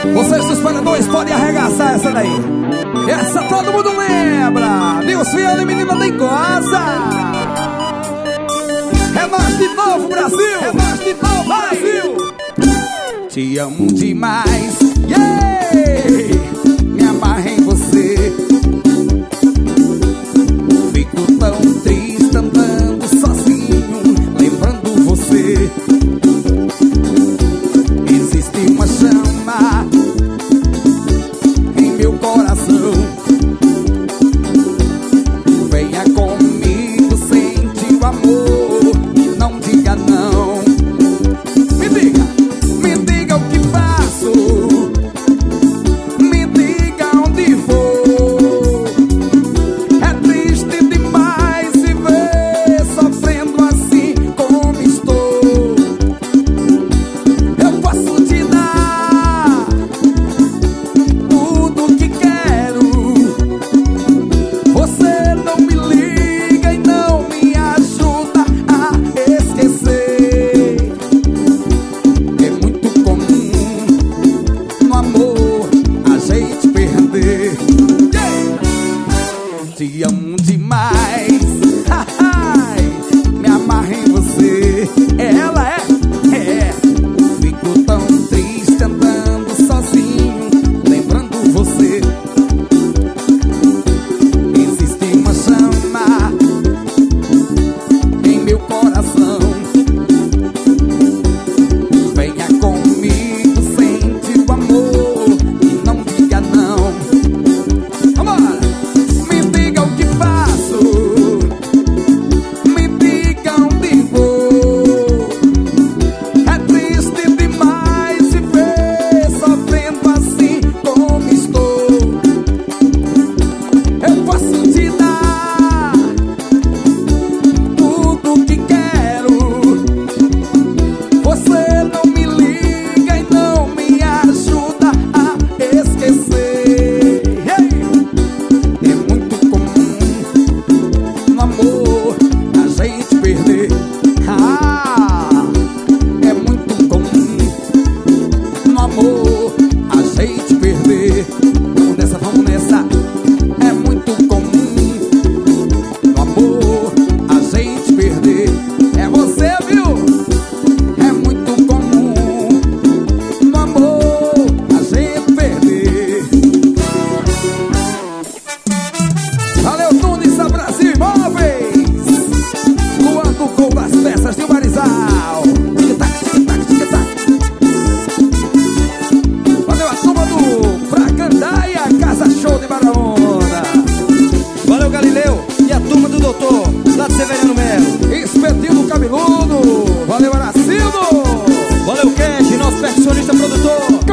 Vocês dos paredões podem arregaçar essa daí. Essa todo mundo lembra. Deus fiel e menina nem goza. É nós de novo, Brasil. É nós de novo, Brasil. Te amo demais, yeah. Me amarro em você. Fico tão triste andando sozinho, lembrando você. Existe uma chama em meu coração. Venha comigo, sente o amor, não diga não. Me diga o que faço, me diga onde vou. É triste demais se ver sofrendo assim como estou. Eu posso te dar tudo que quero. Você não me liga e não me ajuda a esquecer. É muito comum no amor a gente perder. Yeah! Te amo demais, me amarro em você. Ela é. Fico tão triste andando sozinho, lembrando você. Existe uma chama em meu coração. Venha comigo, sente o amor e não diga não. Vambora! Me diga o que faço, me diga onde vou. É triste demais se ver sofrendo assim como estou. Eu posso te dar tudo que quero. Você não me liga e não me ajuda a esquecer. Hey! É muito comum no amor a gente perder. É muito comum no amor a gente perder. Vamos nessa, vamos nessa. É muito comum no amor a gente perder. É você, viu? É muito comum no amor a gente perder. Valeu, Nunes, a Brasil Imóveis. Voando com as peças de Marizal. Tic-tac, tic-tac, tic-tac. Valeu a turma do Pra Candaia, Casa Show de Barahona. Valeu, Galileu e a turma do Doutor, lá de Severiano Melo. Espetinho Cabeludo. Valeu, Aracildo. Valeu, Cash, nosso percussionista produtor.